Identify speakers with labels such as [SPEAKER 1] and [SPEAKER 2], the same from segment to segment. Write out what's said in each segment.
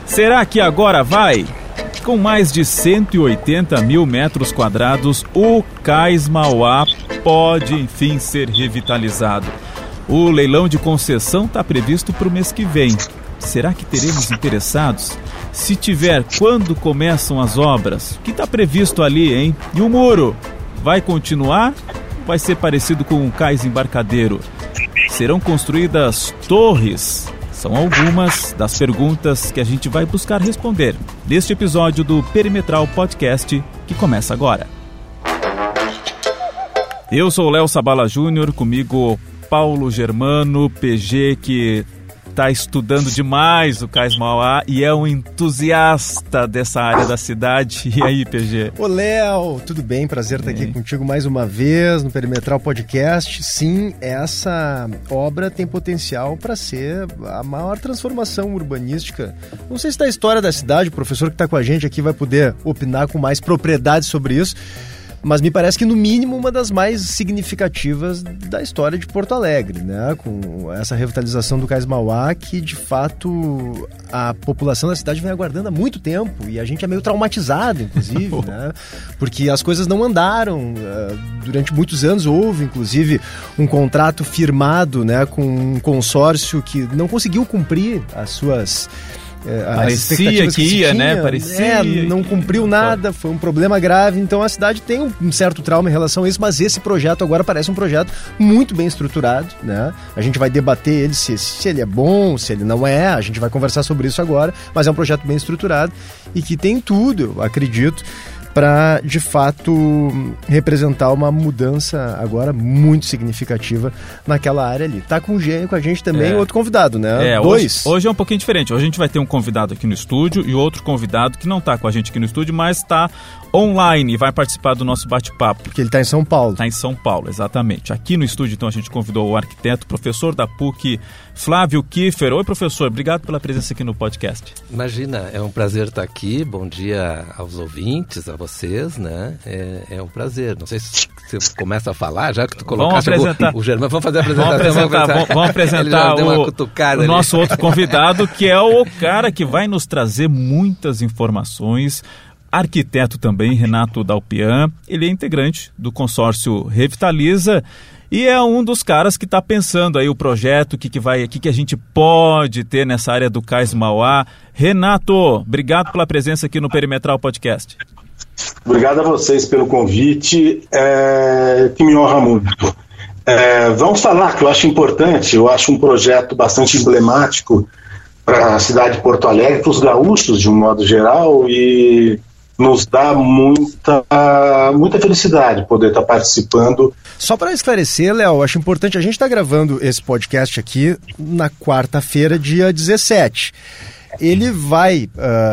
[SPEAKER 1] Será que agora vai? Com mais de 180 mil metros quadrados, o Cais Mauá pode, enfim, ser revitalizado. O leilão de concessão está previsto para o mês que vem. Será que teremos interessados? Se tiver, quando começam as obras? O que está previsto ali, hein? E o muro? Vai continuar? Vai ser parecido com um cais embarcadeiro? Serão construídas torres? São algumas das perguntas que a gente vai buscar responder neste episódio do Perimetral Podcast, que começa agora. Eu sou o Léo Sabala Júnior, comigo Paulo Germano, PG, que está estudando demais o Cais Mauá e é um entusiasta dessa área da cidade. E aí, PG?
[SPEAKER 2] Ô, Léo, tudo bem? Prazer estar aqui contigo mais uma vez no Perimetral Podcast. Sim, essa obra tem potencial para ser a maior transformação urbanística. Não sei se da história da cidade, o professor que está com a gente aqui vai poder opinar com mais propriedade sobre isso, mas me parece que, no mínimo, uma das mais significativas da história de Porto Alegre, né? Com essa revitalização do Cais Mauá, que, de fato, a população da cidade vem aguardando há muito tempo, e a gente é meio traumatizado, inclusive, né? Porque as coisas não andaram. Durante muitos anos houve, inclusive, um contrato firmado, né, com um consórcio que não conseguiu cumprir as suas...
[SPEAKER 1] parecia que ia, né? Parecia.
[SPEAKER 2] Não cumpriu nada, foi um problema grave. Então a cidade tem um certo trauma em relação a isso, mas esse projeto agora parece um projeto muito bem estruturado, né? A gente vai debater ele, se ele é bom, se ele não é, a gente vai conversar sobre isso agora, mas é um projeto bem estruturado e que tem tudo, eu acredito, para, de fato, representar uma mudança agora muito significativa naquela área ali. Tá com a gente também outro convidado, né?
[SPEAKER 1] Hoje é um pouquinho diferente. Hoje a gente vai ter um convidado aqui no estúdio e outro convidado que não tá com a gente aqui no estúdio, mas está online e vai participar do nosso bate-papo.
[SPEAKER 2] Porque ele está em São Paulo.
[SPEAKER 1] Está em São Paulo, exatamente. Aqui no estúdio, então, a gente convidou o arquiteto, professor da PUC, Flávio Kiefer. Oi, professor, obrigado pela presença aqui no podcast.
[SPEAKER 3] Imagina, é um prazer estar aqui. Bom dia aos ouvintes, a vocês, né? É um prazer. Não sei se você começa a falar, já que tu colocaste o Germano. Vamos fazer a apresentação.
[SPEAKER 1] Vamos apresentar o nosso outro convidado, que é o cara que vai nos trazer muitas informações. Arquiteto também, Renato Dalpian. Ele é integrante do consórcio Revitaliza e é um dos caras que está pensando aí o projeto, o que a gente pode ter nessa área do Cais Mauá. Renato, obrigado pela presença aqui no Perimetral Podcast.
[SPEAKER 4] Obrigado a vocês pelo convite, que me honra muito. Vamos falar, que eu acho importante, eu acho um projeto bastante emblemático para a cidade de Porto Alegre, para os gaúchos de um modo geral, e nos dá muita felicidade poder estar participando.
[SPEAKER 2] Só para esclarecer, Léo, acho importante, a gente está gravando esse podcast aqui na quarta-feira, dia 17. Ele vai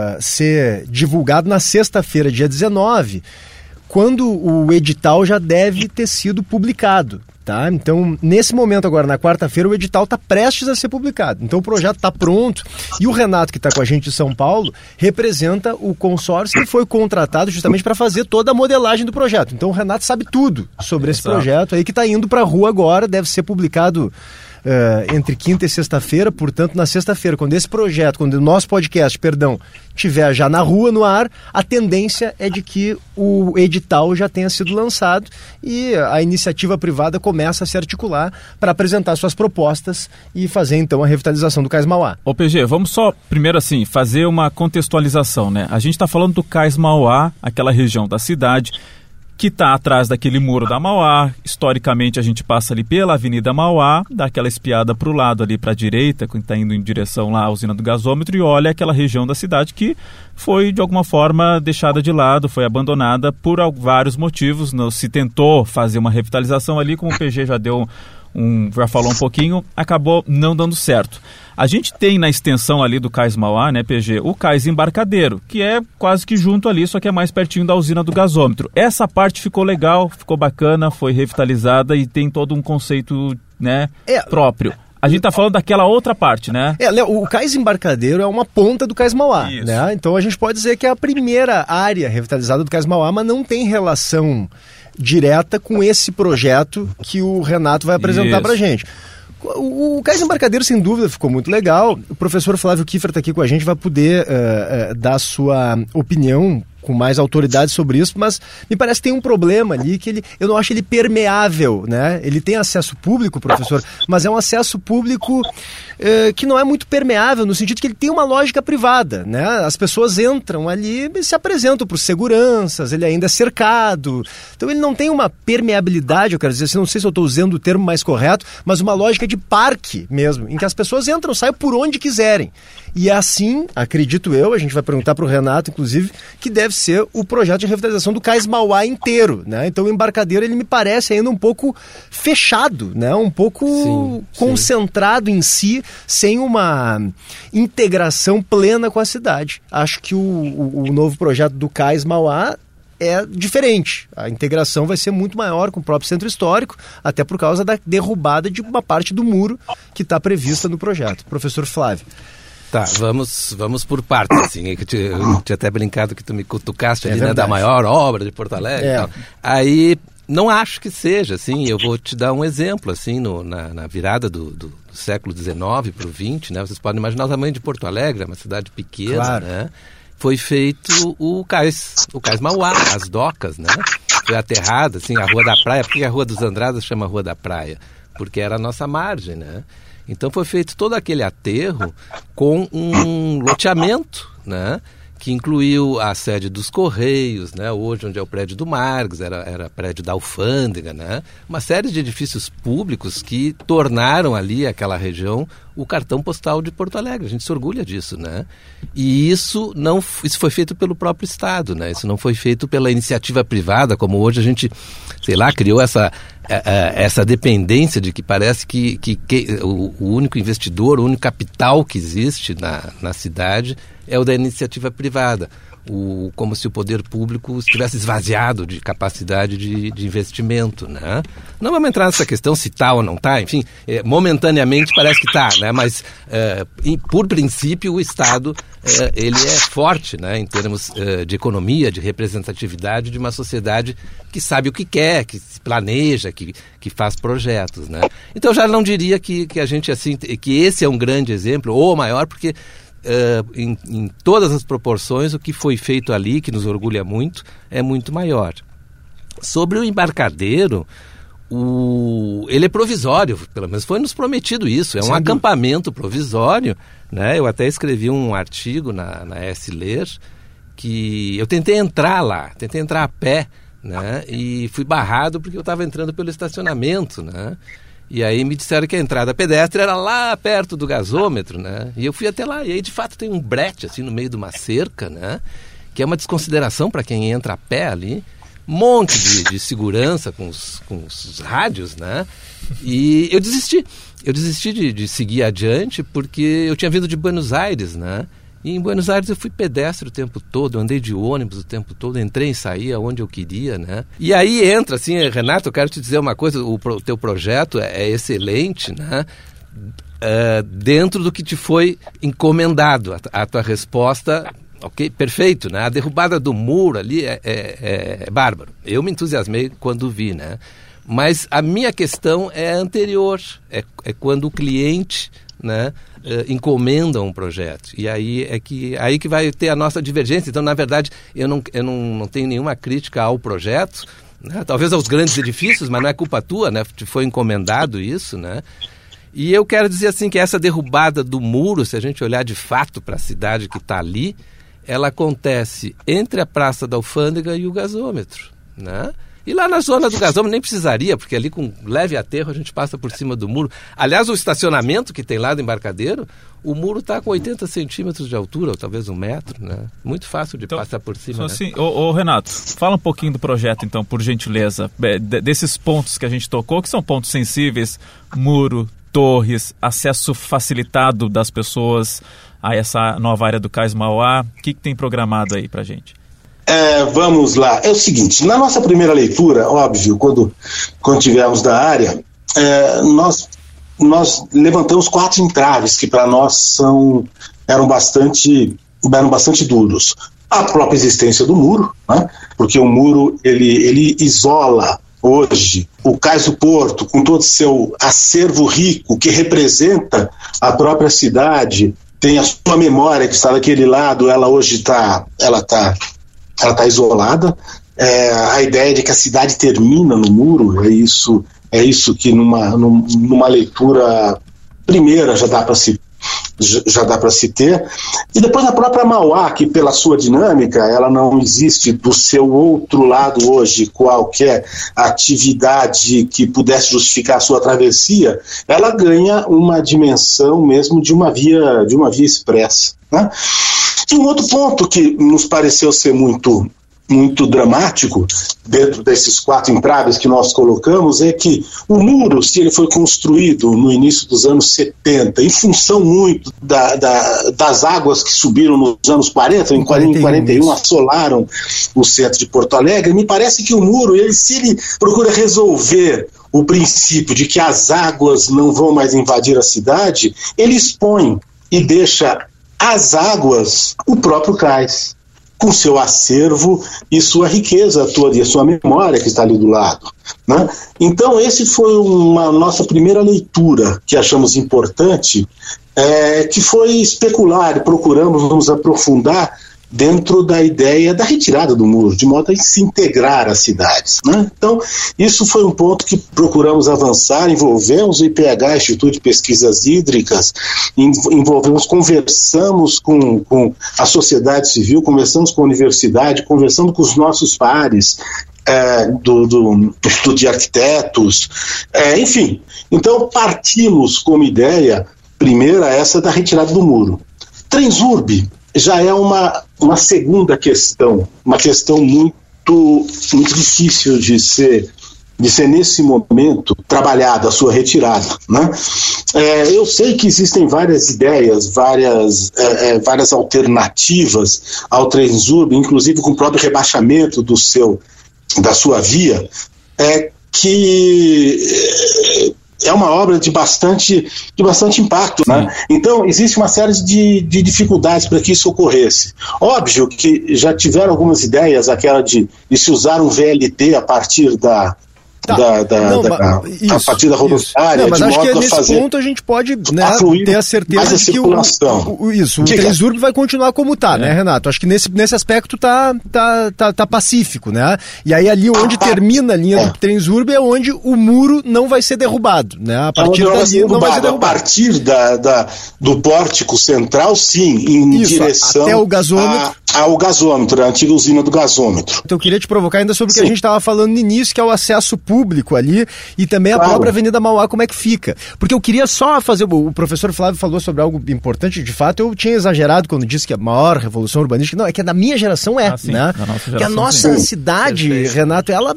[SPEAKER 2] ser divulgado na sexta-feira, dia 19, quando o edital já deve ter sido publicado. Tá? Então, nesse momento agora, na quarta-feira, o edital está prestes a ser publicado. Então, o projeto está pronto e o Renato, que está com a gente de São Paulo, representa o consórcio que foi contratado justamente para fazer toda a modelagem do projeto. Então, o Renato sabe tudo sobre esse projeto aí que está indo para a rua agora, deve ser publicado entre quinta e sexta-feira. Portanto, na sexta-feira, quando o nosso podcast, estiver já na rua, no ar, a tendência é de que o edital já tenha sido lançado e a iniciativa privada começa a se articular para apresentar suas propostas e fazer, então, a revitalização do Cais Mauá.
[SPEAKER 1] Ô, PG, vamos só, primeiro assim, fazer uma contextualização, né? A gente está falando do Cais Mauá, aquela região da cidade que está atrás daquele muro da Mauá. Historicamente, a gente passa ali pela Avenida Mauá, dá aquela espiada para o lado ali para a direita, quando está indo em direção lá à usina do gasômetro, e olha aquela região da cidade que foi, de alguma forma, deixada de lado, foi abandonada por vários motivos. Se tentou fazer uma revitalização ali, como o PG já falou um pouquinho, acabou não dando certo. A gente tem na extensão ali do Cais Mauá, né, PG, o Cais Embarcadeiro, que é quase que junto ali, só que é mais pertinho da usina do gasômetro. Essa parte ficou legal, ficou bacana, foi revitalizada e tem todo um conceito, né, próprio. A gente está falando daquela outra parte, né?
[SPEAKER 2] Léo, o Cais Embarcadeiro é uma ponta do Cais Mauá, né? Então a gente pode dizer que é a primeira área revitalizada do Cais Mauá, mas não tem relação direta com esse projeto que o Renato vai apresentar para a gente. O Cais Embarcadero, sem dúvida, ficou muito legal. O professor Flávio Kiefer está aqui com a gente, vai poder dar a sua opinião com mais autoridade sobre isso, mas me parece que tem um problema ali que eu não acho ele permeável, né? Ele tem acesso público, professor, mas é um acesso público que não é muito permeável, no sentido que ele tem uma lógica privada, né? As pessoas entram ali e se apresentam para os seguranças, ele ainda é cercado, então ele não tem uma permeabilidade, eu quero dizer assim, não sei se eu estou usando o termo mais correto, mas uma lógica de parque mesmo, em que as pessoas entram, saem por onde quiserem. E assim, acredito eu, a gente vai perguntar para o Renato, inclusive, que deve ser o projeto de revitalização do Cais Mauá inteiro, né? Então o Embarcadero, ele me parece ainda um pouco fechado, né? Um pouco concentrado em si, sem uma integração plena com a cidade. Acho que o novo projeto do Cais Mauá é diferente. A integração vai ser muito maior com o próprio centro histórico, até por causa da derrubada de uma parte do muro que está prevista no projeto. Professor Flávio.
[SPEAKER 3] Tá, vamos por partes, assim. Eu tinha até brincado que tu me cutucaste ali, né, da maior obra de Porto Alegre. E tal. Aí, não acho que seja, assim. Eu vou te dar um exemplo, assim, na virada do século XIX para o XX, né? Vocês podem imaginar o tamanho de Porto Alegre, uma cidade pequena, claro, né? Foi feito o Cais Mauá, as docas, né? Foi aterrada, assim, a Rua da Praia. Por que a Rua dos Andradas chama Rua da Praia? Porque era a nossa margem, né? Então foi feito todo aquele aterro com um loteamento, né, que incluiu a sede dos Correios, né, hoje onde é o prédio do Margs, era prédio da Alfândega, né, uma série de edifícios públicos que tornaram ali aquela região o cartão postal de Porto Alegre. A gente se orgulha disso, né? E isso foi feito pelo próprio Estado, né? Isso não foi feito pela iniciativa privada, como hoje a gente, sei lá, criou essa dependência de que parece que o único investidor, o único capital que existe na cidade é o da iniciativa privada. Como se o poder público estivesse esvaziado de capacidade de investimento, né? Não vamos entrar nessa questão se está ou não está, enfim, momentaneamente parece que está, né? Mas por princípio o Estado ele é forte, né? Em termos de economia, de representatividade de uma sociedade que sabe o que quer, que se planeja, que faz projetos, né? Então eu já não diria que a gente assim, que esse é um grande exemplo ou maior, porque em todas as proporções, o que foi feito ali, que nos orgulha muito, é muito maior. Sobre o Embarcadero, ele é provisório, pelo menos foi nos prometido isso, é um acampamento provisório, né? Eu até escrevi um artigo na S. Ler, que eu tentei entrar lá, tentei entrar a pé, né? E fui barrado porque eu estava entrando pelo estacionamento, né? E aí me disseram que a entrada pedestre era lá perto do gasômetro, né? E eu fui até lá, e aí de fato tem um brete, assim, no meio de uma cerca, né? Que é uma desconsideração para quem entra a pé ali. Monte de segurança com os rádios, né? E eu desisti de seguir adiante porque eu tinha vindo de Buenos Aires, né? E em Buenos Aires eu fui pedestre o tempo todo, eu andei de ônibus o tempo todo, entrei e saí aonde eu queria, né? E aí entra, assim, Renato, eu quero te dizer uma coisa, o teu projeto é excelente, né? Dentro do que te foi encomendado, a tua resposta, ok, perfeito, né? A derrubada do muro ali é bárbaro. Eu me entusiasmei quando vi, né? Mas a minha questão é anterior, é quando o cliente, né, encomenda um projeto. E aí que vai ter a nossa divergência. Então, na verdade, eu não tenho nenhuma crítica ao projeto, né? Talvez aos grandes edifícios, mas não é culpa tua, né? Te foi encomendado isso, né? E eu quero dizer assim que essa derrubada do muro, se a gente olhar de fato para a cidade que está ali, ela acontece entre a Praça da Alfândega e o gasômetro, né? E lá na zona do gasômetro nem precisaria, porque ali com leve aterro a gente passa por cima do muro. Aliás, o estacionamento que tem lá do Embarcadero, o muro está com 80 centímetros de altura, ou talvez 1 metro, né? Muito fácil de passar por cima. Então, né?
[SPEAKER 1] Assim, Renato, fala um pouquinho do projeto, então, por gentileza. Desses pontos que a gente tocou, que são pontos sensíveis, muro, torres, acesso facilitado das pessoas a essa nova área do Cais Mauá. O que tem programado aí pra gente?
[SPEAKER 4] Vamos lá. É o seguinte, na nossa primeira leitura, óbvio, quando tivemos da área, nós levantamos 4 entraves que para nós eram bastante duros. A própria existência do muro, né? Porque o muro ele isola hoje, o Cais do Porto, com todo o seu acervo rico, que representa a própria cidade, tem a sua memória que está daquele lado, ela hoje está isolada. A ideia de que a cidade termina no muro, é isso que numa leitura primeira já dá para se ter. E depois a própria Mauá, que pela sua dinâmica, ela não existe do seu outro lado hoje qualquer atividade que pudesse justificar a sua travessia, ela ganha uma dimensão mesmo de uma via expressa, né? E um outro ponto que nos pareceu ser muito dramático dentro desses 4 entraves que nós colocamos é que o muro, se ele foi construído no início dos anos 70, em função muito das águas que subiram nos anos 40, em 41 assolaram o centro de Porto Alegre, me parece que o muro, se ele procura resolver o princípio de que as águas não vão mais invadir a cidade, ele expõe e deixa às águas o próprio cais, com seu acervo e sua riqueza toda, e a sua memória que está ali do lado, né? Então, esse foi uma nossa primeira leitura que achamos importante, que foi especular, e procuramos nos aprofundar dentro da ideia da retirada do muro, de modo a se integrar às cidades, né? Então, isso foi um ponto que procuramos avançar, envolvemos o IPH, Instituto de Pesquisas Hídricas, conversamos com a sociedade civil, conversamos com a universidade, conversamos com os nossos pares, do Instituto de Arquitetos, enfim. Então, partimos como ideia primeira essa da retirada do muro. Transurb já é uma segunda questão, uma questão muito difícil de ser nesse momento trabalhada, a sua retirada, né? Eu sei que existem várias ideias, várias alternativas ao Transurb, inclusive com o próprio rebaixamento da sua via, que é uma obra de bastante impacto, né? Então, existe uma série de dificuldades para que isso ocorresse. Óbvio que já tiveram algumas ideias, aquela de se usar um VLT a partir a partir da rodoviária.
[SPEAKER 2] Mas acho que nesse ponto a gente pode, né, ter a certeza de que o Transurb vai continuar como está, né, Renato? Acho que nesse aspecto tá pacífico, né? E aí ali onde termina a linha do Transurb é onde o muro não vai ser derrubado, né? A partir dali não vai ser derrubado.
[SPEAKER 4] A partir do pórtico central, sim, em direção
[SPEAKER 2] até o gasômetro.
[SPEAKER 4] Ao gasômetro, a antiga usina do gasômetro.
[SPEAKER 2] Então eu queria te provocar ainda sobre o que a gente estava falando no início, que é o acesso público ali, e também a própria Avenida Mauá, como é que fica. Porque eu queria só fazer, o professor Flávio falou sobre algo importante, de fato eu tinha exagerado quando disse que a maior revolução urbanística, não, é que a da minha geração né? Que a nossa cidade, Renato, ela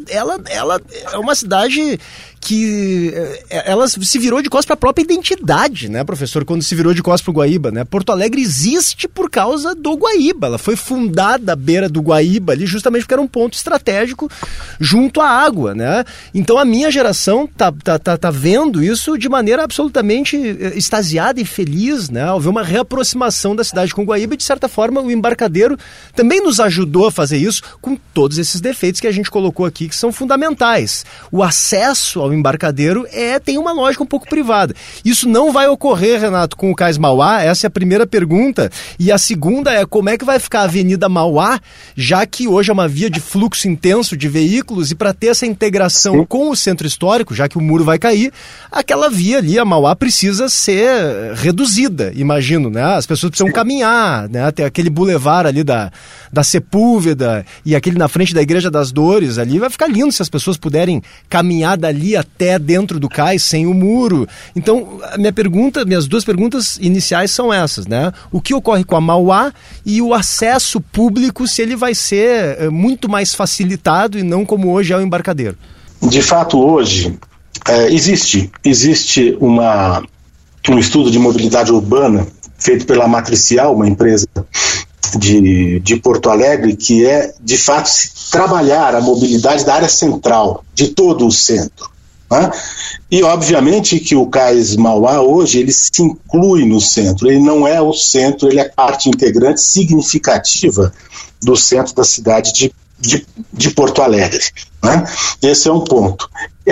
[SPEAKER 2] é uma cidade que ela se virou de costas para a própria identidade, né, professor, quando se virou de costas para o Guaíba, né? Porto Alegre existe por causa do Guaíba, ela foi fundada à beira do Guaíba ali justamente porque era um ponto estratégico junto à água, né? Então a minha geração tá vendo isso de maneira absolutamente extasiada e feliz, né, ao ver uma reaproximação da cidade com o Guaíba, e de certa forma o Embarcadero também nos ajudou a fazer isso, com todos esses defeitos que a gente colocou aqui, que são fundamentais. O acesso ao Embarcadero tem uma lógica um pouco privada. Isso não vai ocorrer, Renato, com o Cais Mauá? Essa é a primeira pergunta. E a segunda é como é que vai ficar a Avenida Mauá, já que hoje é uma via de fluxo intenso de veículos, e para ter essa integração com o centro histórico, já que o muro vai cair, aquela via ali, a Mauá, precisa ser reduzida, imagino, né? As pessoas precisam caminhar, né? Tem aquele bulevar ali da Sepúlveda e aquele na frente da Igreja das Dores ali, vai ficar lindo se as pessoas puderem caminhar dali até dentro do cais sem o muro. Então, minhas duas perguntas iniciais são essas, né? O que ocorre com a Mauá e o acesso público, se ele vai ser muito mais facilitado e não como hoje é o Embarcadero?
[SPEAKER 4] De fato, hoje existe um estudo de mobilidade urbana feito pela Matricial, uma empresa de Porto Alegre, que é, de fato, trabalhar a mobilidade da área central, de todo o centro, né? E, obviamente, que o Cais Mauá, hoje, ele se inclui no centro. Ele não é o centro, ele é parte integrante significativa do centro da cidade de Porto Alegre, né? Esse é um ponto.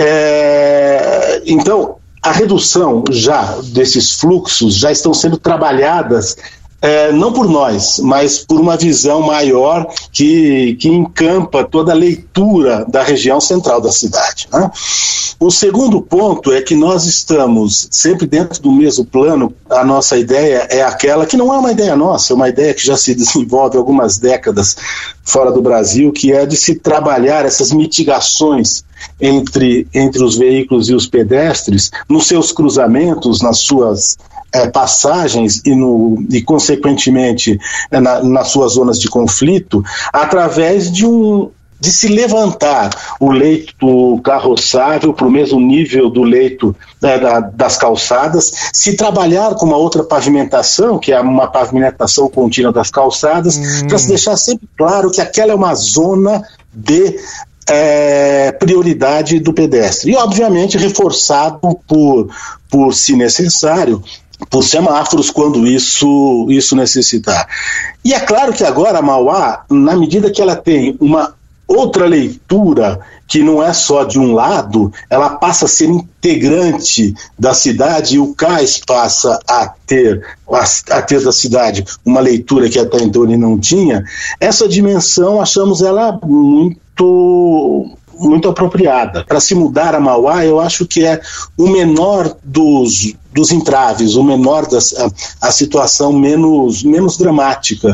[SPEAKER 4] Então, a redução já desses fluxos já estão sendo trabalhadas não por nós, mas por uma visão maior que encampa toda a leitura da região central da cidade, né? O segundo ponto é que nós estamos sempre dentro do mesmo plano. A nossa ideia é aquela que não é uma ideia nossa, é uma ideia que já se desenvolve há algumas décadas fora do Brasil, que é de se trabalhar essas mitigações entre os veículos e os pedestres, nos seus cruzamentos, nas suas passagens e consequentemente, nas suas zonas de conflito, através de se levantar o leito carroçável para o mesmo nível do leito das calçadas, se trabalhar com uma outra pavimentação, que é uma pavimentação contínua das calçadas, para se deixar sempre claro que aquela é uma zona de prioridade do pedestre. E, obviamente, reforçado por se necessário, por semáforos quando isso necessitar. E é claro que agora a Mauá, na medida que ela tem uma outra leitura, que não é só de um lado, ela passa a ser integrante da cidade, e o cais passa a ter da cidade uma leitura que até então ele não tinha. Essa dimensão, achamos ela muito apropriada. Para se mudar a Mauá, eu acho que é o menor dos entraves, o menor a situação menos dramática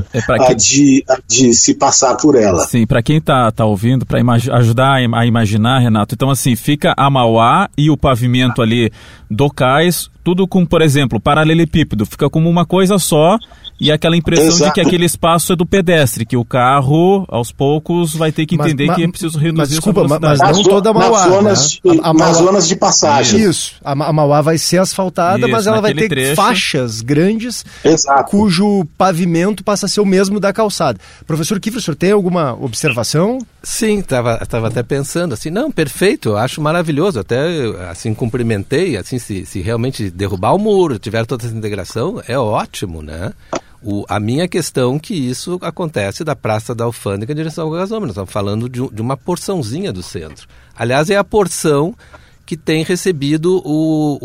[SPEAKER 4] de se passar por ela.
[SPEAKER 1] Sim, para quem tá ouvindo, para ajudar a imaginar, Renato, então assim, fica a Mauá e o pavimento ali do cais, tudo com, por exemplo, paralelepípedo, fica como uma coisa só, e aquela impressão de que aquele espaço é do pedestre, que o carro, aos poucos, vai ter que entender que é preciso reduzir
[SPEAKER 2] desculpa,
[SPEAKER 1] essa velocidade.
[SPEAKER 2] mas não toda a Mauá,
[SPEAKER 4] nas zonas de passagem.
[SPEAKER 2] Isso, a Mauá vai ser asfaltada, mas ela vai ter faixas grandes, cujo pavimento passa a ser o mesmo da calçada. Professor Kiefer, o senhor tem alguma observação?
[SPEAKER 3] Sim, estava até pensando assim, não, perfeito, eu acho maravilhoso, até assim cumprimentei, assim, se realmente derrubar o muro, tiver toda essa integração, é ótimo, né? A minha questão é que isso acontece da Praça da Alfândega em direção ao gasômetro. Nós estamos falando de uma porçãozinha do centro. Aliás, é a porção que tem recebido o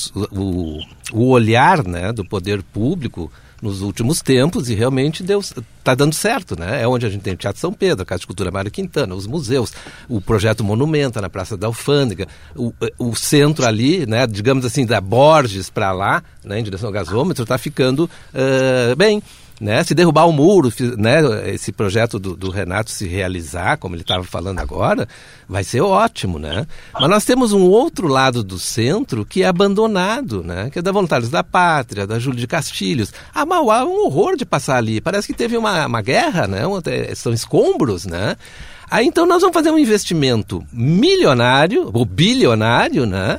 [SPEAKER 3] olhar, né, do poder público nos últimos tempos, e realmente está dando certo, né? É onde a gente tem o Teatro São Pedro, a Casa de Cultura Mário Quintana, os museus, o projeto Monumenta na Praça da Alfândega, o centro ali, né, digamos assim, da Borges para lá, né, em direção ao gasômetro, está ficando bem. Né? Se derrubar o muro, né? Esse projeto do Renato se realizar, como ele estava falando agora, vai ser ótimo, né? Mas nós temos um outro lado do centro que é abandonado, né? Que é da Voluntários da Pátria, da Júlio de Castilhos. A Mauá é um horror de passar ali, parece que teve uma guerra, né? São escombros, né? Aí então nós vamos fazer um investimento milionário, ou bilionário, né?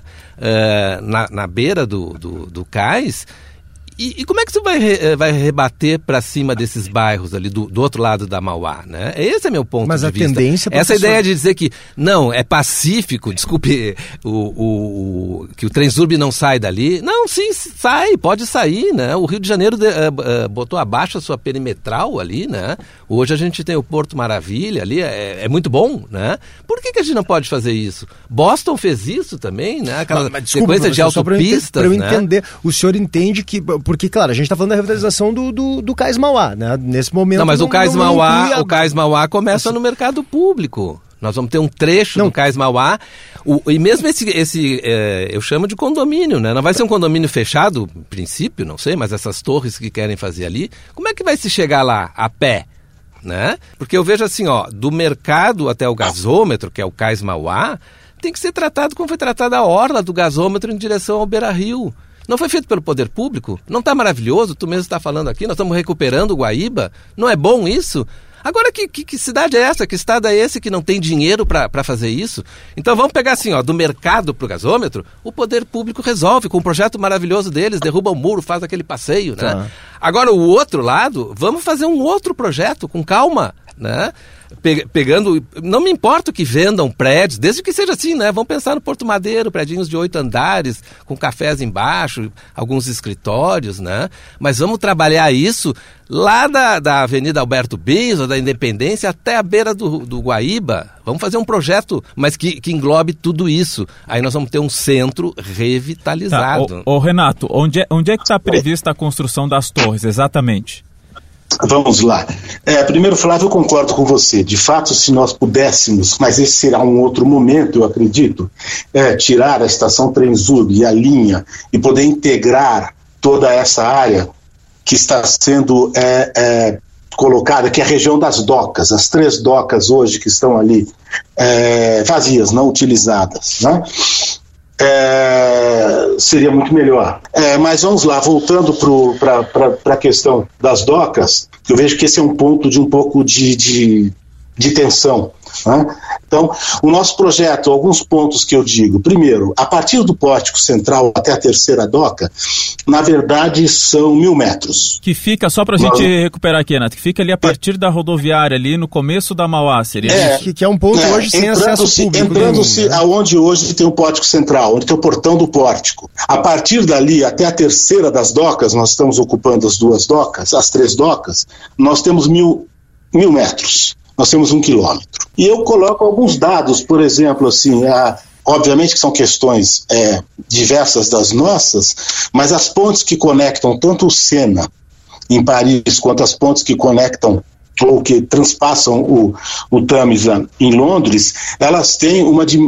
[SPEAKER 3] Na beira do cais. E como é que você vai rebater para cima desses bairros ali do outro lado da Mauá, né? Esse é meu ponto de vista.
[SPEAKER 2] Mas a tendência...
[SPEAKER 3] Essa ideia de dizer que, não, é pacífico, desculpe, que o Transurb não sai dali. Não, sim, sai, pode sair, né? O Rio de Janeiro botou abaixo a sua perimetral ali, né? Hoje a gente tem o Porto Maravilha ali, é muito bom, né? Por que a gente não pode fazer isso? Boston fez isso também, né? Aquela sequência de autopistas,
[SPEAKER 2] para eu entender, o senhor entende que... Porque, claro, a gente está falando da revitalização do Cais Mauá, né? Nesse momento...
[SPEAKER 3] Não, mas o Cais Mauá começa no mercado público. Nós vamos ter um trecho do Cais Mauá, e mesmo esse eu chamo de condomínio, né? Não vai ser um condomínio fechado, em princípio, não sei, mas essas torres que querem fazer ali, como é que vai se chegar lá a pé? Né? Porque eu vejo assim, ó, do mercado até o gasômetro, que é o Cais Mauá, tem que ser tratado como foi tratada a orla do gasômetro em direção ao Beira-Rio. Não foi feito pelo poder público? Não está maravilhoso? Tu mesmo está falando aqui, nós estamos recuperando o Guaíba. Não é bom isso? Agora, que cidade é essa? Que estado é esse que não tem dinheiro para fazer isso? Então vamos pegar assim, ó, do mercado para o gasômetro, o poder público resolve com um projeto maravilhoso deles, derruba o muro, faz aquele passeio, né? Agora o outro lado, vamos fazer um outro projeto com calma. né? Pegando, não me importa que vendam prédios, desde que seja assim, né? Vamos pensar no Porto Madeiro, prédios de 8 andares, com cafés embaixo, alguns escritórios, né? Mas vamos trabalhar isso lá da Avenida Alberto Bis, ou da Independência, até a beira do Guaíba. Vamos fazer um projeto, mas que englobe tudo isso. Aí nós vamos ter um centro revitalizado.
[SPEAKER 1] Ô Renato, onde é que está prevista a construção das torres, exatamente?
[SPEAKER 4] Vamos lá. Primeiro, Flávio, eu concordo com você. De fato, se nós pudéssemos, mas esse será um outro momento, eu acredito, tirar a estação Transurb e a linha e poder integrar toda essa área que está sendo colocada, que é a região das docas, as 3 docas hoje que estão ali vazias, não utilizadas, né? Seria muito melhor. Mas vamos lá, voltando para a questão das docas, eu vejo que esse é um ponto de um pouco de tensão, né? Então, o nosso projeto, alguns pontos que eu digo. Primeiro, a partir do pórtico central até a terceira doca, na verdade são 1.000 metros.
[SPEAKER 1] Que fica, só para a gente recuperar aqui, Renato, que fica ali a partir da rodoviária, ali no começo da Mauá, seria isso?
[SPEAKER 2] Que é um ponto hoje sem acesso público.
[SPEAKER 4] Entrando-se aonde hoje tem o pórtico central, onde tem o portão do pórtico. A partir dali até a terceira das docas, nós estamos ocupando as 2 docas, as 3 docas, nós temos 1.000 metros. Nós temos 1 quilômetro. E eu coloco alguns dados, por exemplo, assim, obviamente que são questões diversas das nossas, mas as pontes que conectam tanto o Sena, em Paris, quanto as pontes que conectam ou que transpassam o Tâmisa em Londres, elas têm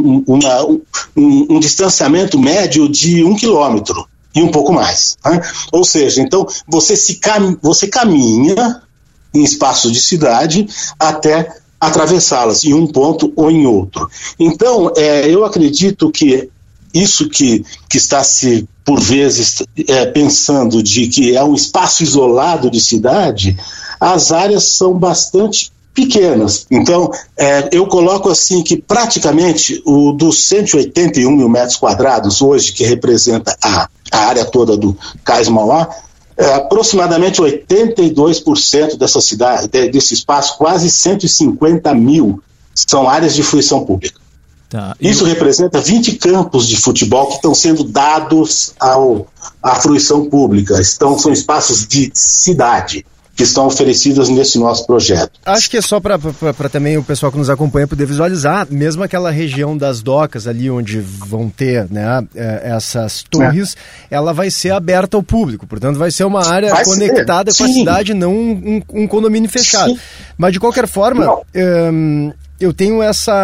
[SPEAKER 4] um distanciamento médio de 1 quilômetro e um pouco mais, né? Ou seja, então você caminha em espaço de cidade até atravessá-las em um ponto ou em outro. Então, eu acredito que isso que está se, por vezes, pensando de que é um espaço isolado de cidade, as áreas são bastante pequenas. Então, eu coloco assim que praticamente dos 181 mil metros quadrados hoje, que representa a área toda do Cais Mauá, aproximadamente 82% dessa cidade, desse espaço, quase 150 mil, são áreas de fruição pública. Tá. Isso representa 20 campos de futebol que estão sendo dados à fruição pública. São espaços de cidade que estão oferecidas nesse nosso projeto.
[SPEAKER 2] Acho que é só para também o pessoal que nos acompanha poder visualizar, mesmo aquela região das docas ali onde vão ter, né, essas torres, ela vai ser aberta ao público, portanto vai ser uma área conectada com a cidade, não um condomínio fechado. Sim. Mas de qualquer forma, eu tenho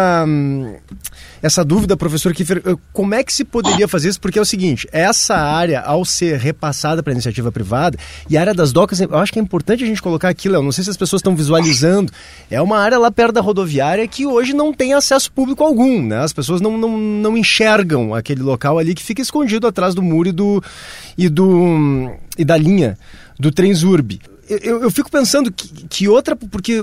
[SPEAKER 2] essa dúvida, professor Kiefer, como é que se poderia fazer isso? Porque é o seguinte, essa área, ao ser repassada para a iniciativa privada, e a área das docas, eu acho que é importante a gente colocar aqui, Léo, não sei se as pessoas estão visualizando, é uma área lá perto da rodoviária que hoje não tem acesso público algum, né? As pessoas não enxergam aquele local ali que fica escondido atrás do muro e da linha do Transurb. Eu fico pensando que outra, porque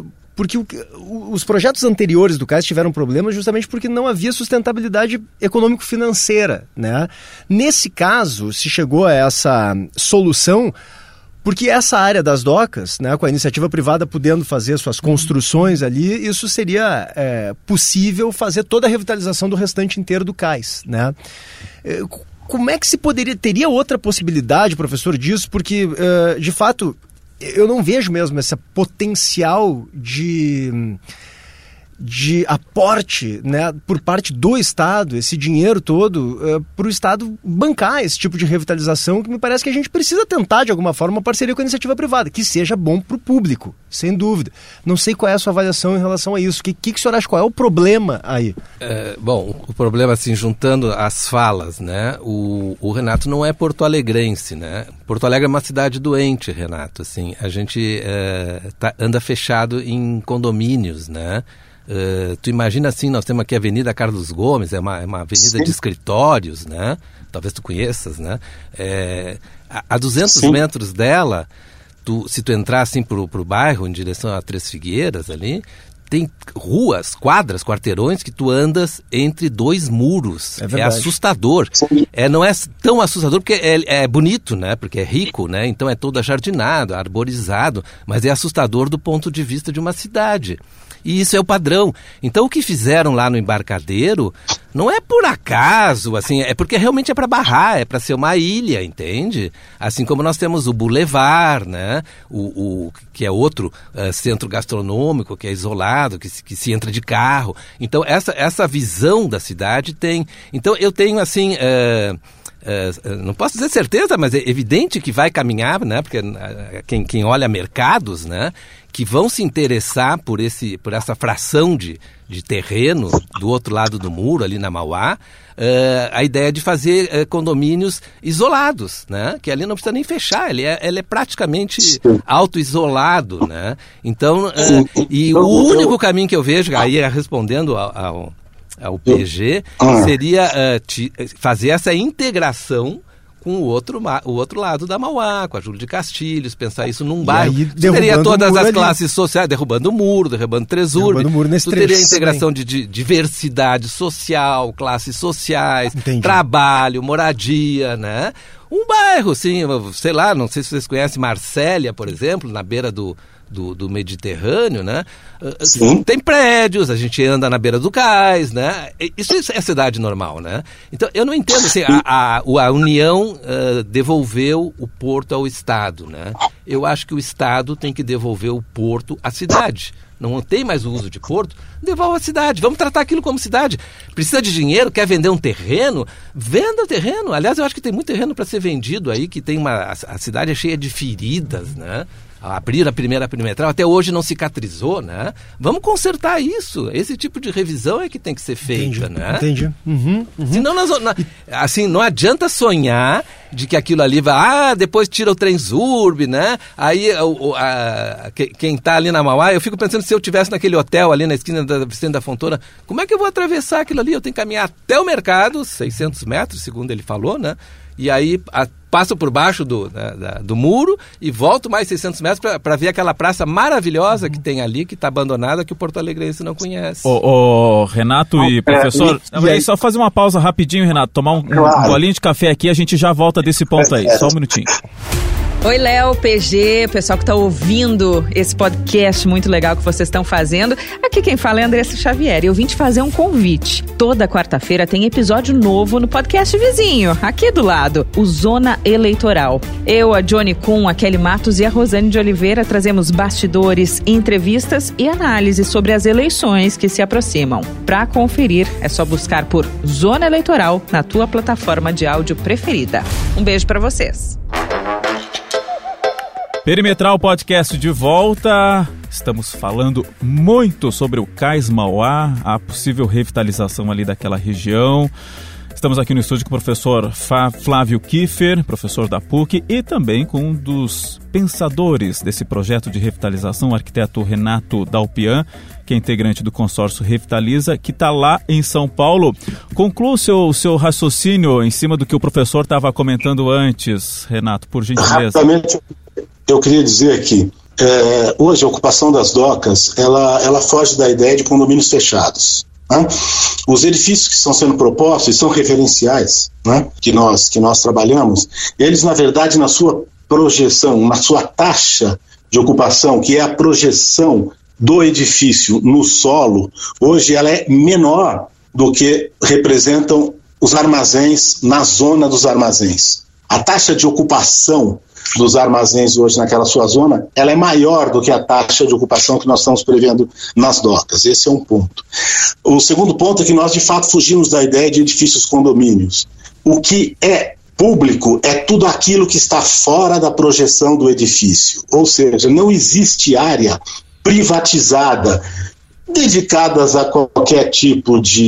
[SPEAKER 2] os projetos anteriores do CAIS tiveram problemas justamente porque não havia sustentabilidade econômico-financeira, né? Nesse caso, se chegou a essa solução porque essa área das docas, né, com a iniciativa privada podendo fazer suas construções ali, isso seria possível fazer toda a revitalização do restante inteiro do CAIS, né? Como é que teria outra possibilidade, professor, disso? Porque, de fato, eu não vejo mesmo esse potencial de aporte, né, por parte do Estado, esse dinheiro todo, para o Estado bancar esse tipo de revitalização, que me parece que a gente precisa tentar, de alguma forma, uma parceria com a iniciativa privada, que seja bom para o público, sem dúvida. Não sei qual é a sua avaliação em relação a isso. O que o senhor acha? Qual é o problema aí?
[SPEAKER 3] Bom, o problema, assim, juntando as falas, né, o Renato não é porto-alegrense, né? Porto Alegre é uma cidade doente, Renato, assim, a gente anda fechado em condomínios, né? Tu imagina assim, nós temos aqui a Avenida Carlos Gomes, é uma avenida Sim. de escritórios, né? Talvez tu conheças, né? A 200 Sim. metros dela, se tu entrar assim pro bairro, em direção a Três Figueiras ali, tem ruas, quadras, quarteirões que tu andas entre 2 muros. É assustador. Não é tão assustador porque é bonito, né? Porque é rico, né? Então é todo ajardinado, arborizado, mas é assustador do ponto de vista de uma cidade. E isso é o padrão. Então o que fizeram lá no Embarcadero não é por acaso, assim, é porque realmente é para barrar, é para ser uma ilha, entende? Assim como nós temos o Boulevard, né? Que é outro centro gastronômico, que é isolado, que se entra de carro. Então essa visão da cidade tem... Então eu tenho, assim... não posso dizer certeza, mas é evidente que vai caminhar, né? Porque quem olha mercados, né? Que vão se interessar por essa fração de terreno do outro lado do muro, ali na Mauá, a ideia de fazer condomínios isolados, né? Que ali não precisa nem fechar, ele é praticamente auto-isolado, né? Então, e o único caminho que eu vejo, aí respondendo ao PG, seria fazer essa integração com o outro lado da Mauá, com a Júlio de Castilhos, pensar isso num bairro. Teria todas as classes sociais, derrubando o muro, derrubando Tresurbe. Teria a integração de diversidade social, classes sociais, trabalho, moradia, né? Um bairro, assim, sei lá, não sei se vocês conhecem Marsella, por exemplo, na beira do Mediterrâneo, né? Tem prédios, a gente anda na beira do cais, né? Isso é cidade normal, né? Então, eu não entendo, assim, a União devolveu o porto ao Estado, né? Eu acho que o Estado tem que devolver o porto à cidade. Não tem mais o uso de porto, devolva a cidade. Vamos tratar aquilo como cidade. Precisa de dinheiro, quer vender um terreno? Venda o terreno. Aliás, eu acho que tem muito terreno para ser vendido aí, que tem a cidade é cheia de feridas, né? Abrir a primeira perimetral, até hoje não cicatrizou, né? Vamos consertar isso. Esse tipo de revisão é que tem que ser feita, né?
[SPEAKER 2] Entendi.
[SPEAKER 3] Senão, assim, não adianta sonhar de que aquilo ali vai... depois tira o Tresurbe, né? Aí, quem tá ali na Mauá, eu fico pensando, se eu estivesse naquele hotel ali na esquina da Vicente da Fontoura, como é que eu vou atravessar aquilo ali? Eu tenho que caminhar até o mercado, 600 metros, segundo ele falou, né? E aí passo por baixo do muro e volto mais 600 metros para ver aquela praça maravilhosa que tem ali, que está abandonada, que o porto-alegrense não conhece.
[SPEAKER 1] Renato e professor, só fazer uma pausa rapidinho, Renato, tomar um bolinho de café aqui, a gente já volta desse ponto aí, só um minutinho.
[SPEAKER 5] Oi, Léo, PG, pessoal que está ouvindo esse podcast muito legal que vocês estão fazendo. Aqui quem fala é Andressa Xavier e eu vim te fazer um convite. Toda quarta-feira tem episódio novo no podcast vizinho, aqui do lado, o Zona Eleitoral. Eu, a Johnny Kuhn, a Kelly Matos e a Rosane de Oliveira trazemos bastidores, entrevistas e análises sobre as eleições que se aproximam. Para conferir, é só buscar por Zona Eleitoral na tua plataforma de áudio preferida. Um beijo para vocês.
[SPEAKER 1] Perimetral Podcast de volta. Estamos falando muito sobre o Cais Mauá, a possível revitalização ali daquela região. Estamos aqui no estúdio com o professor Flávio Kiefer, professor da PUC, e também com um dos pensadores desse projeto de revitalização, o arquiteto Renato Dalpian, que é integrante do consórcio Revitaliza, que está lá em São Paulo. Conclua o seu raciocínio em cima do que o professor estava comentando antes, Renato, por gentileza.
[SPEAKER 4] Rapidamente, eu queria dizer aqui, hoje a ocupação das docas, ela foge da ideia de condomínios fechados. Né? Os edifícios que estão sendo propostos são referenciais, né? que nós trabalhamos, eles na verdade na sua projeção, na sua taxa de ocupação, que é a projeção do edifício no solo, hoje ela é menor do que representam os armazéns na zona dos armazéns. A taxa de ocupação dos armazéns hoje naquela sua zona, ela é maior do que a taxa de ocupação que nós estamos prevendo nas docas. Esse é um ponto. O segundo ponto é que nós, de fato, fugimos da ideia de edifícios condomínios. O que é público é tudo aquilo que está fora da projeção do edifício. Ou seja, não existe área privatizada dedicadas a qualquer tipo de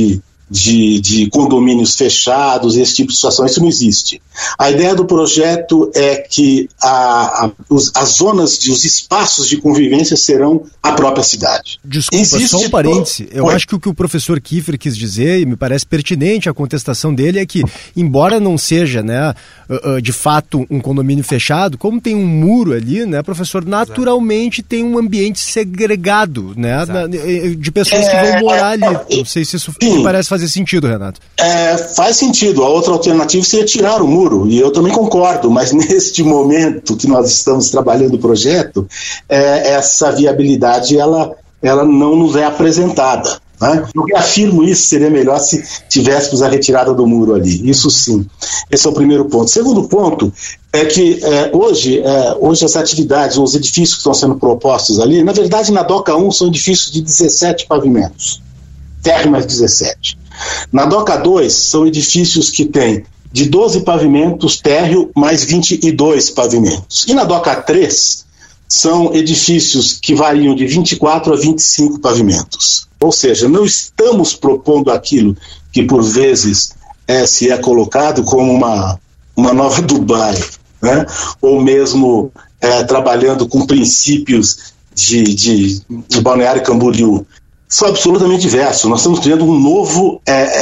[SPEAKER 4] de condomínios fechados, esse tipo de situação, isso não existe. A ideia do projeto é que as zonas, os espaços de convivência serão a própria cidade.
[SPEAKER 2] Desculpa, só um parêntese. Eu acho que o que o professor Kiefer quis dizer, e me parece pertinente a contestação dele, é que, embora não seja, né, de fato um condomínio fechado, como tem um muro ali, né, professor, naturalmente tem um ambiente segregado, né, de pessoas que vão morar ali. Não sei se isso me parece fazer sentido, Renato.
[SPEAKER 4] Faz sentido. A outra alternativa seria tirar o muro, e eu também concordo, mas neste momento que nós estamos trabalhando o projeto, essa viabilidade ela não nos é apresentada. Né? Eu afirmo isso, seria melhor se tivéssemos a retirada do muro ali, isso sim. Esse é o primeiro ponto. Segundo ponto é que hoje as atividades, os edifícios que estão sendo propostos ali, na verdade na DOCA 1 são edifícios de 17 pavimentos, térreo mais 17. Na DOCA 2 são edifícios que têm de 12 pavimentos, térreo mais 22 pavimentos. E na DOCA 3 são edifícios que variam de 24 a 25 pavimentos. Ou seja, não estamos propondo aquilo que por vezes se é colocado como uma nova Dubai, né? Ou mesmo trabalhando com princípios de Balneário Camboriú. São absolutamente diversos. Nós estamos criando um novo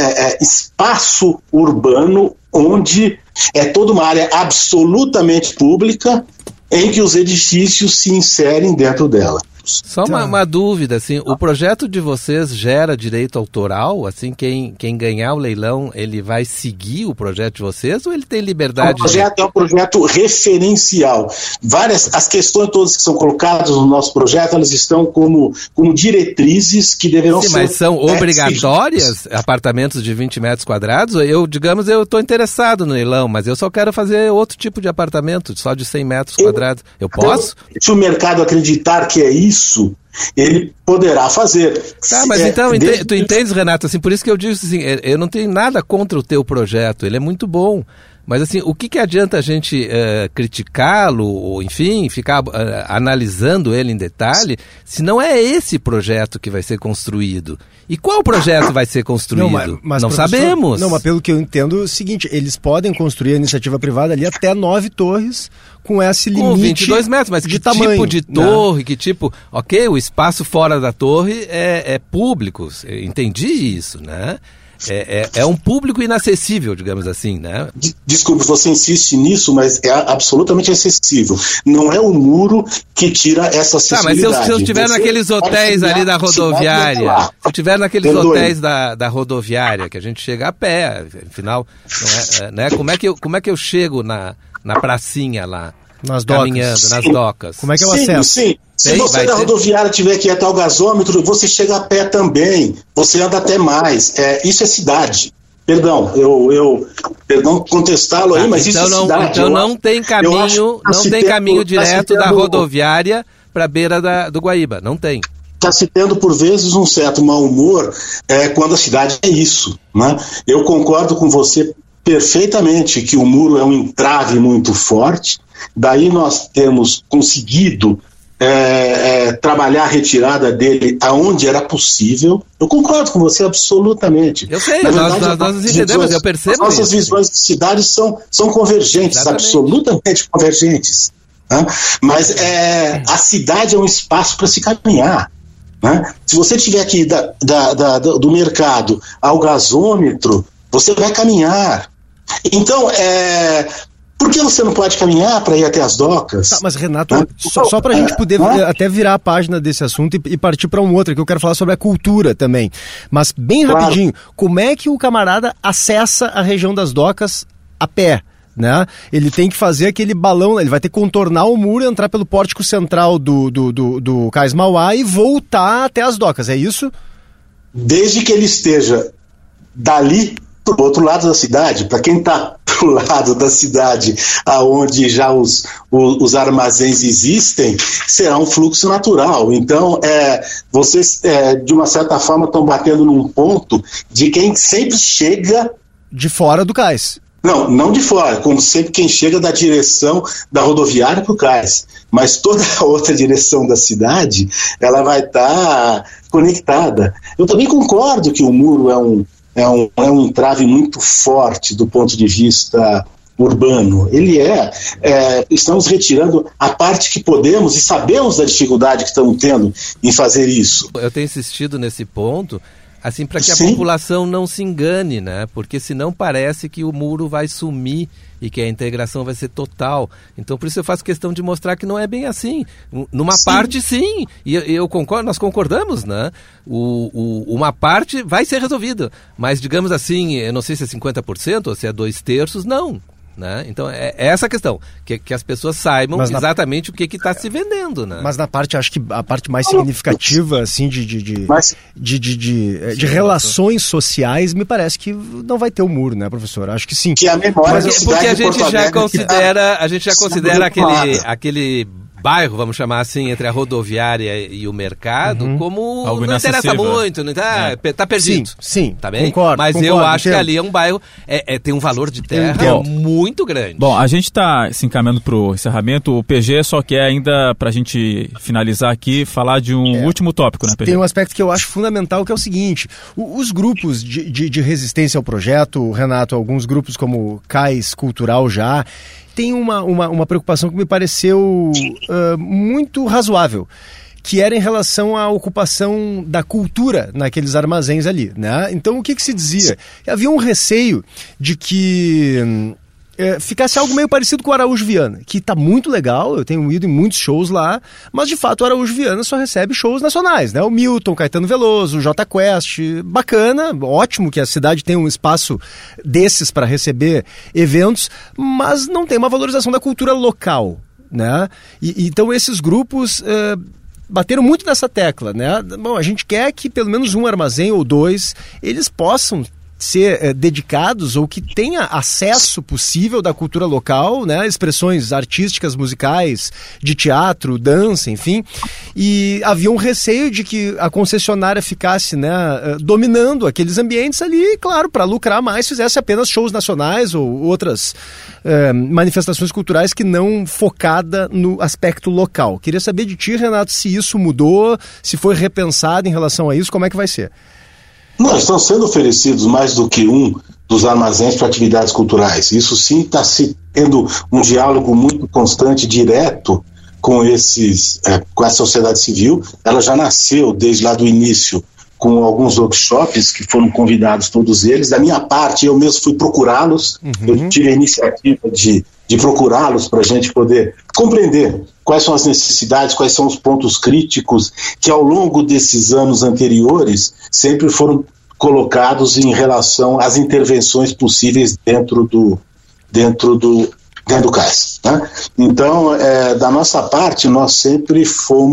[SPEAKER 4] espaço urbano onde é toda uma área absolutamente pública em que os edifícios se inserem dentro dela.
[SPEAKER 3] Só uma dúvida, assim, o projeto de vocês gera direito autoral? Assim, quem ganhar o leilão, ele vai seguir o projeto de vocês ou ele tem liberdade?
[SPEAKER 4] O projeto é um projeto referencial. As questões todas que são colocadas no nosso projeto, elas estão como diretrizes que deverão ser...
[SPEAKER 3] Mas são obrigatórias apartamentos de 20 metros quadrados? Eu estou interessado no leilão, mas eu só quero fazer outro tipo de apartamento, só de 100 metros quadrados. Eu posso?
[SPEAKER 4] Se o mercado acreditar que é isso, ele poderá fazer.
[SPEAKER 3] Tá, mas então, tu entendes, Renato, assim, por isso que eu digo assim, eu não tenho nada contra o teu projeto, ele é muito bom, mas assim, o que adianta a gente criticá-lo, ou enfim, ficar analisando ele em detalhe, se não é esse projeto que vai ser construído? E qual projeto vai ser construído? Não sabemos.
[SPEAKER 2] Não, mas pelo que eu entendo é o seguinte, eles podem construir a iniciativa privada ali até 9 torres com esse limite com
[SPEAKER 3] 22 metros, mas que tamanho, tipo de torre, né? Que tipo... Ok, o espaço fora da torre é público, eu entendi isso, né? É um público inacessível, digamos assim, né?
[SPEAKER 4] Desculpe, você insiste nisso, mas é absolutamente acessível. Não é o muro que tira essa acessibilidade.
[SPEAKER 3] Tá, mas se eu estiver naqueles hotéis ali da rodoviária, se eu estiver naqueles hotéis da rodoviária, que a gente chega a pé, afinal, não né? Como é que eu chego na pracinha lá?
[SPEAKER 2] Nas docas.
[SPEAKER 3] Caminhando, nas docas.
[SPEAKER 2] Como é que é o acesso?
[SPEAKER 4] Sim. Se você da rodoviária tiver que ir até o gasômetro, você chega a pé também. Você anda até mais. Isso é cidade. Perdão, perdão contestá-lo aí, mas
[SPEAKER 3] então
[SPEAKER 4] isso é cidade.
[SPEAKER 3] Então não tem caminho direto da rodoviária para a beira do Guaíba. Não tem.
[SPEAKER 4] Está se tendo, por vezes, um certo mau humor quando a cidade é isso. Né? Eu concordo com você perfeitamente que o muro é um entrave muito forte. Daí nós temos conseguido trabalhar a retirada dele aonde era possível. Eu concordo com você absolutamente.
[SPEAKER 3] Eu sei, nós entendemos, eu percebo.
[SPEAKER 4] As nossas visões de cidade são convergentes, exatamente. Absolutamente convergentes. Né? Mas a cidade é um espaço para se caminhar. Né? Se você tiver que ir do mercado ao gasômetro, você vai caminhar. Então, por que você não pode caminhar para ir até as docas?
[SPEAKER 2] Tá, mas, Renato, só para a gente poder até virar a página desse assunto e partir para um outro, que eu quero falar sobre a cultura também. Mas, bem rapidinho, como é que o camarada acessa a região das docas a pé? Né? Ele tem que fazer aquele balão, ele vai ter que contornar o muro, entrar pelo pórtico central do Cais Mauá e voltar até as docas, é isso?
[SPEAKER 4] Desde que ele esteja dali para o outro lado da cidade, para quem está para o lado da cidade aonde já os armazéns existem, será um fluxo natural. Então, vocês, de uma certa forma, estão batendo num ponto de quem sempre chega...
[SPEAKER 2] De fora do cais.
[SPEAKER 4] Não de fora, como sempre quem chega da direção da rodoviária para o cais. Mas toda a outra direção da cidade, ela vai estar conectada. Eu também concordo que o muro é um entrave muito forte do ponto de vista urbano. Ele estamos retirando a parte que podemos e sabemos da dificuldade que estamos tendo em fazer isso.
[SPEAKER 3] Eu tenho insistido nesse ponto, assim, para que a população não se engane, né? Porque senão parece que o muro vai sumir e que a integração vai ser total. Então, por isso eu faço questão de mostrar que não é bem assim. Numa parte, sim. E eu concordo, nós concordamos, né? Uma parte vai ser resolvida. Mas, digamos assim, eu não sei se é 50% ou se é 2/3, não. Né? Então é essa a questão, que as pessoas saibam exatamente o que está se vendendo, né?
[SPEAKER 2] Mas na parte, acho que a parte mais significativa assim, de relações sociais, me parece que não vai ter o muro, né, professor? Acho que sim.
[SPEAKER 4] Que a memória
[SPEAKER 3] porque a gente já considera aquele bairro, vamos chamar assim, entre a rodoviária e o mercado, como
[SPEAKER 1] algo
[SPEAKER 3] não interessa muito, não tá perdido.
[SPEAKER 2] Sim,
[SPEAKER 3] tá bem?
[SPEAKER 2] concordo.
[SPEAKER 3] Mas eu acho que ali é um bairro, tem um valor de terra muito grande.
[SPEAKER 1] Bom, a gente está se encaminhando para o encerramento. O PG só quer ainda, para a gente finalizar aqui, falar de um último tópico, né, PG?
[SPEAKER 2] Tem um aspecto que eu acho fundamental, que é o seguinte: os grupos de resistência ao projeto, Renato, alguns grupos como Cais Cultural já, tem uma preocupação que me pareceu muito razoável, que era em relação à ocupação da cultura naqueles armazéns ali, né? Então, o que se dizia? Havia um receio de que ficasse algo meio parecido com o Araújo Viana, que está muito legal, eu tenho ido em muitos shows lá, mas de fato o Araújo Viana só recebe shows nacionais, né? O Milton, Caetano Veloso, o Jota Quest, bacana, ótimo que a cidade tenha um espaço desses para receber eventos, mas não tem uma valorização da cultura local, né? Então esses grupos bateram muito nessa tecla, né? Bom, a gente quer que pelo menos um armazém ou dois eles possam ser dedicados ou que tenha acesso possível da cultura local, né? Expressões artísticas, musicais, de teatro, dança, enfim. E havia um receio de que a concessionária ficasse, né, dominando aqueles ambientes ali, claro, para lucrar mais, fizesse apenas shows nacionais ou outras manifestações culturais que não focada no aspecto local. Queria saber de ti, Renato, se isso mudou, se foi repensado em relação a isso, como é que vai ser?
[SPEAKER 4] Não, estão sendo oferecidos mais do que um dos armazéns para atividades culturais. Isso sim está se tendo um diálogo muito constante, direto com com a sociedade civil. Ela já nasceu desde lá do início com alguns workshops que foram convidados todos eles. Da minha parte, eu mesmo fui procurá-los. Eu tive a iniciativa de procurá-los para a gente poder compreender quais são as necessidades, quais são os pontos críticos que ao longo desses anos anteriores sempre foram colocados em relação às intervenções possíveis dentro do CAIS, né? Então, da nossa parte, nós sempre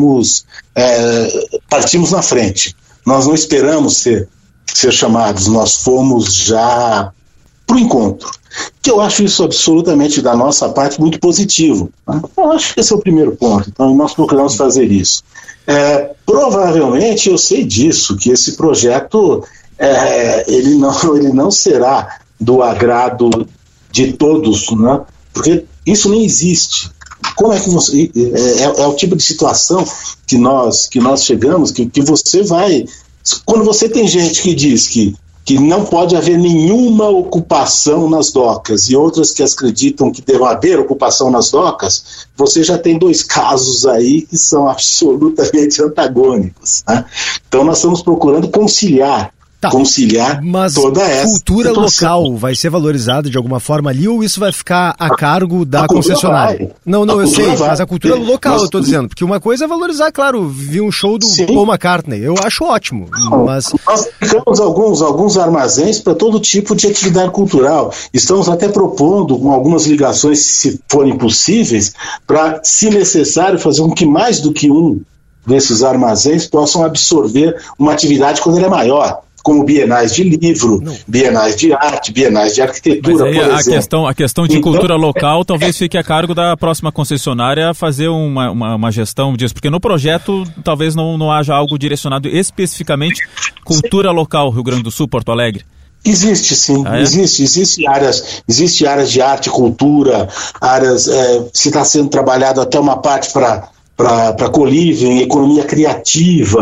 [SPEAKER 4] partimos na frente. Nós não esperamos ser chamados, nós fomos já para o encontro. Que eu acho isso absolutamente, da nossa parte, muito positivo, né? Eu acho que esse é o primeiro ponto. Então, nós procuramos fazer isso. Provavelmente, eu sei disso, que esse projeto ele não será do agrado de todos, né? Porque isso nem existe. Como é que você... É o tipo de situação que nós chegamos, que você vai... Quando você tem gente que diz que não pode haver nenhuma ocupação nas docas e outras que acreditam que deve haver ocupação nas docas, você já tem dois casos aí que são absolutamente antagônicos, né? Então nós estamos procurando conciliar
[SPEAKER 2] mas
[SPEAKER 4] toda essa
[SPEAKER 2] cultura
[SPEAKER 4] situação.
[SPEAKER 2] Local vai ser valorizada de alguma forma ali, ou isso vai ficar a cargo da concessionária? Não, eu sei, mas a cultura local, eu estou dizendo, porque uma coisa é valorizar, claro, vi um show do Paul McCartney, eu acho ótimo, mas...
[SPEAKER 4] Nós temos alguns armazéns para todo tipo de atividade cultural. Estamos até propondo, com algumas ligações, se forem possíveis, para, se necessário, fazer com que mais do que um desses armazéns possam absorver uma atividade quando ela é maior, como bienais de livro, bienais de arte, bienais de arquitetura,
[SPEAKER 1] mas aí, por exemplo. A questão de cultura local talvez fique a cargo da próxima concessionária fazer uma gestão disso, porque no projeto talvez não haja algo direcionado especificamente cultura local, Rio Grande do Sul, Porto Alegre.
[SPEAKER 4] Existe sim, existe áreas de arte, cultura, áreas, se está sendo trabalhado até uma parte para co-living, economia criativa,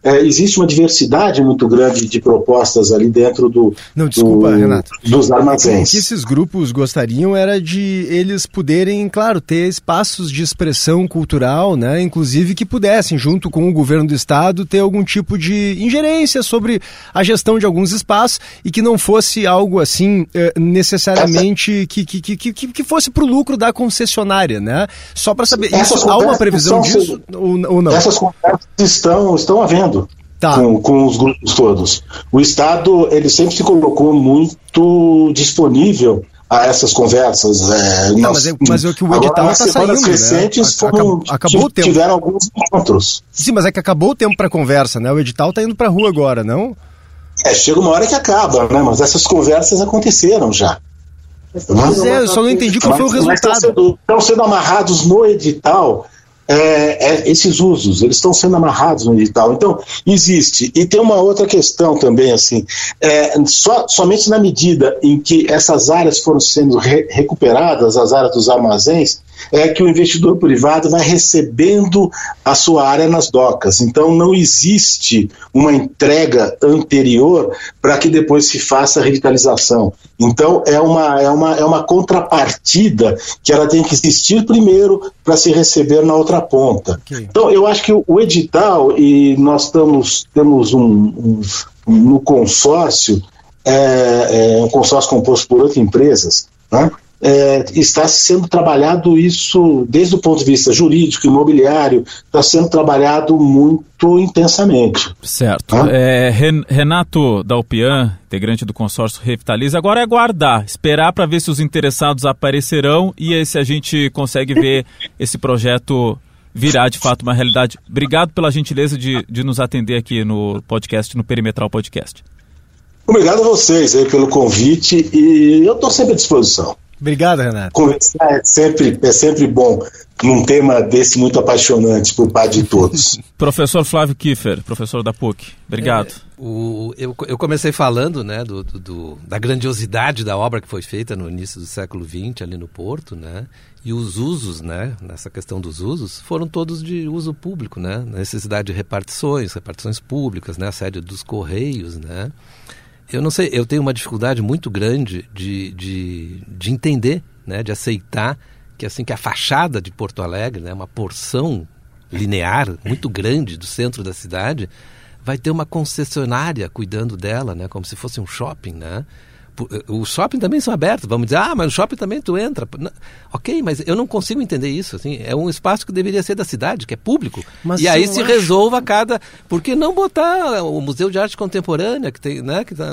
[SPEAKER 4] existe uma diversidade muito grande de propostas ali dentro
[SPEAKER 2] Renato.
[SPEAKER 4] dos armazéns.
[SPEAKER 2] O que esses grupos gostariam era de eles poderem, claro, ter espaços de expressão cultural, né? Inclusive que pudessem, junto com o governo do estado, ter algum tipo de ingerência sobre a gestão de alguns espaços e que não fosse algo assim necessariamente que fosse para o lucro da concessionária, né? Só para saber, há uma previsão disso ou não?
[SPEAKER 4] Essas conversas estão havendo.
[SPEAKER 2] Tá.
[SPEAKER 4] Com os grupos todos. O Estado, ele sempre se colocou muito disponível a essas conversas.
[SPEAKER 2] Mas é que o edital está saindo,
[SPEAKER 4] recentes,
[SPEAKER 2] né? Acabou o tempo.
[SPEAKER 4] Tiveram alguns encontros.
[SPEAKER 2] Sim, mas é que acabou o tempo para conversa, né? O edital está indo para a rua agora, não?
[SPEAKER 4] Chega uma hora que acaba, né? Mas essas conversas aconteceram já.
[SPEAKER 2] Mas eu só não entendi qual foi o resultado.
[SPEAKER 4] Estão sendo amarrados no edital. Esses usos, eles estão sendo amarrados no edital. Então, existe. E tem uma outra questão também, assim, somente na medida em que essas áreas foram sendo recuperadas, as áreas dos armazéns, que o investidor privado vai recebendo a sua área nas docas. Então, não existe uma entrega anterior para que depois se faça a revitalização. Então, é uma contrapartida que ela tem que existir primeiro para se receber na outra ponta. Okay. Então, eu acho que o edital, e nós temos no consórcio, um consórcio composto por 8 empresas, né? Está sendo trabalhado isso desde o ponto de vista jurídico, imobiliário, está sendo trabalhado muito intensamente.
[SPEAKER 1] Certo. Renato Dalpian, integrante do consórcio Revitaliza, agora é aguardar, esperar para ver se os interessados aparecerão e se a gente consegue ver esse projeto virar de fato uma realidade. Obrigado pela gentileza de nos atender aqui no podcast, no Perimetral Podcast.
[SPEAKER 4] Obrigado a vocês aí pelo convite e eu estou sempre à disposição.
[SPEAKER 2] Obrigado, Renato.
[SPEAKER 4] Conversar é sempre bom num tema desse muito apaixonante por parte de todos.
[SPEAKER 1] Professor Flávio Kiefer, professor da PUC, obrigado.
[SPEAKER 3] Eu comecei falando, né, da grandiosidade da obra que foi feita no início do século XX ali no Porto, né, e os usos, né, nessa questão dos usos, foram todos de uso público, né, necessidade de repartições públicas, né, a sede dos Correios, né. Eu não sei, eu tenho uma dificuldade muito grande de entender, né, de aceitar que a fachada de Porto Alegre, né, uma porção linear muito grande do centro da cidade, vai ter uma concessionária cuidando dela, né, como se fosse um shopping, né? Os shoppings também são abertos, vamos dizer, mas no shopping também tu entra. Ok, mas eu não consigo entender isso, assim, é um espaço que deveria ser da cidade, que é público, mas e aí se resolva cada... Por que não botar o Museu de Arte Contemporânea, que tem, né, que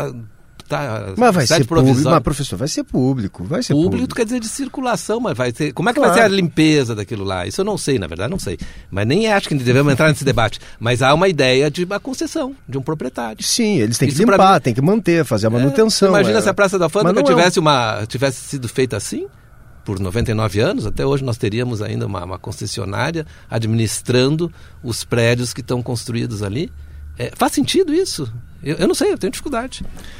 [SPEAKER 2] mas vai ser público, mas professor, vai ser público,
[SPEAKER 3] Público quer dizer de circulação, mas vai ser... Como é que vai ser a limpeza daquilo lá? Isso eu não sei, na verdade, não sei. Mas nem acho que devemos entrar nesse debate. Mas há uma ideia de uma concessão, de um proprietário.
[SPEAKER 2] Sim, eles têm que limpar, têm que manter, fazer a manutenção.
[SPEAKER 3] Imagina se a Praça da Alfândega tivesse sido feita assim, por 99 anos, até hoje nós teríamos ainda uma concessionária administrando os prédios que estão construídos ali. Faz sentido isso? Eu não sei, eu tenho dificuldade.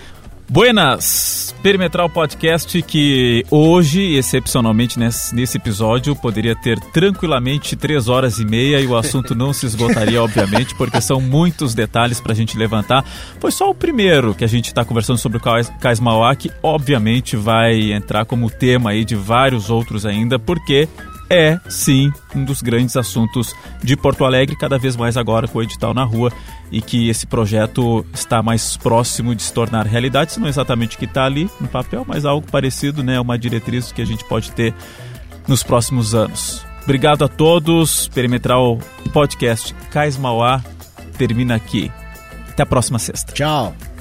[SPEAKER 1] Buenas, Perimetral Podcast, que hoje, excepcionalmente nesse episódio, poderia ter tranquilamente 3 horas e meia e o assunto não se esgotaria, obviamente, porque são muitos detalhes para a gente levantar. Foi só o primeiro que a gente está conversando sobre o Cais Mauá, que obviamente vai entrar como tema aí de vários outros ainda, porque é, sim, um dos grandes assuntos de Porto Alegre, cada vez mais agora com o edital na rua, e que esse projeto está mais próximo de se tornar realidade, se não exatamente o que está ali no papel, mas algo parecido, né, uma diretriz que a gente pode ter nos próximos anos. Obrigado a todos, Perimetral Podcast Cais Mauá termina aqui. Até a próxima sexta.
[SPEAKER 2] Tchau.